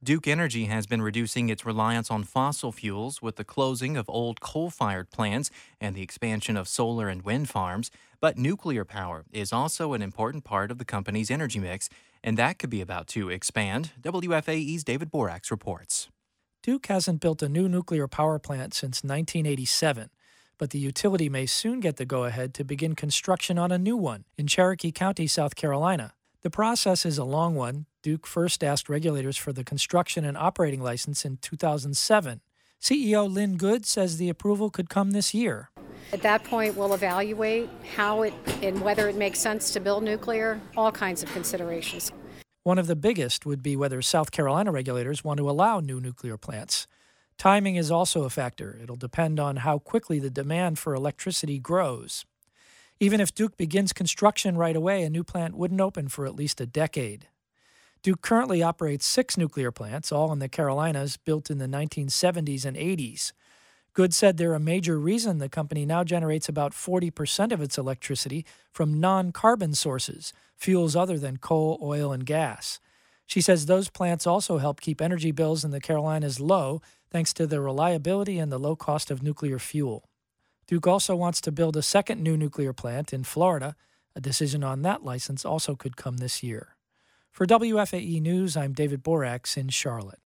Duke Energy has been reducing its reliance on fossil fuels with the closing of old coal fired plants and the expansion of solar and wind farms. But nuclear power is also an important part of the company's energy mix, and that could be about to expand. WFAE's David Borax reports. Duke hasn't built a new nuclear power plant since 1987, but the utility may soon get the go ahead to begin construction on a new one in Cherokee County, South Carolina. The process is a long one. Duke first asked regulators for the construction and operating license in 2007. CEO Lynn Good says the approval could come this year. At that point, we'll evaluate how it and whether it makes sense to build nuclear, all kinds of considerations. One of the biggest would be whether South Carolina regulators want to allow new nuclear plants. Timing is also a factor. It'll depend on how quickly the demand for electricity grows. Even if Duke begins construction right away, a new plant wouldn't open for at least a decade. Duke currently operates 6 nuclear plants, all in the Carolinas, built in the 1970s and 80s. Good said they're a major reason the company now generates about 40% of its electricity from non-carbon sources, fuels other than coal, oil, and gas. She says those plants also help keep energy bills in the Carolinas low thanks to the reliability and the low cost of nuclear fuel. Duke also wants to build a second new nuclear plant in Florida. A decision on that license also could come this year. For WFAE News, I'm David Borax in Charlotte.